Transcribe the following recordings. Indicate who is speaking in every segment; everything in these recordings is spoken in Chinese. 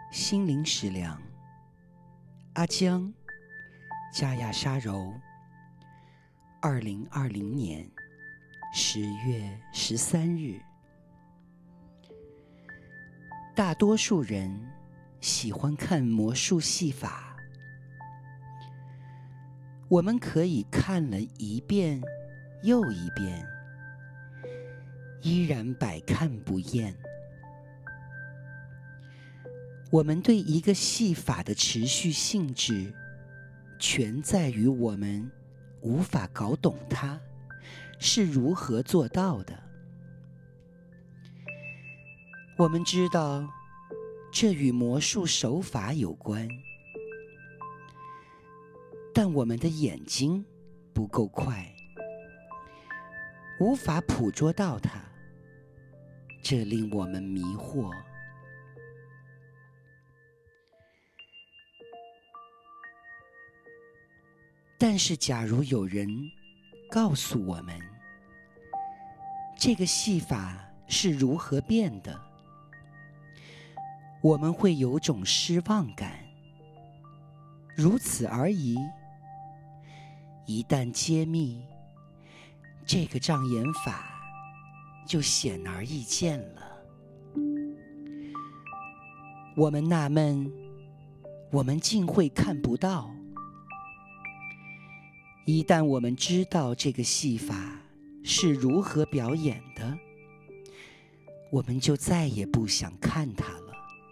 Speaker 1: 心灵食粮，阿江，加亚沙柔，2020年10月13日。大多数人喜欢看魔术戏法，我们可以看了一遍又一遍，依然百看不厌。我们对一个戏法的持续性质，全在于我们无法搞懂它是如何做到的。我们知道这与魔术手法有关，但我们的眼睛不够快，无法捕捉到它，这令我们迷惑。但是假如有人告诉我们这个戏法是如何变的，我们会有种失望感，如此而已。一旦揭秘，这个障眼法就显而易见了。我们纳闷，我们竟会看不到。一旦我们知道这个戏法是如何表演的，我们就再也不想看它了。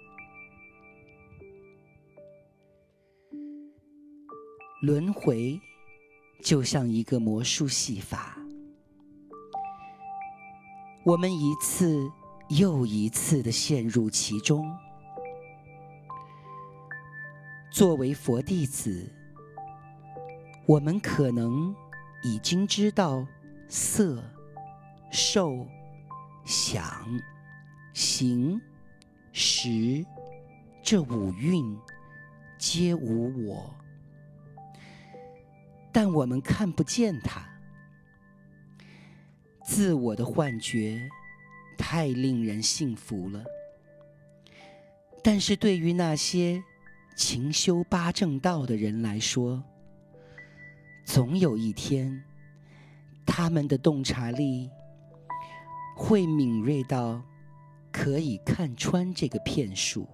Speaker 1: 轮回就像一个魔术戏法，我们一次又一次地陷入其中。作为佛弟子，我们可能已经知道色、受、想、行、识这五蕴皆无我，但我们看不见它。自我的幻觉太令人信服了，但是对于那些勤修八正道的人来说，总有一天，他们的洞察力会敏锐到可以看穿这个骗术。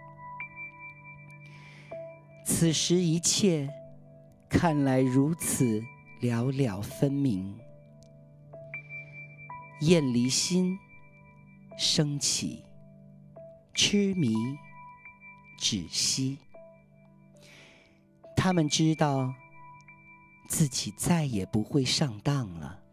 Speaker 1: 此时一切看来如此了了分明，厌离心升起，痴迷止息。他们知道自己再也不会上当了。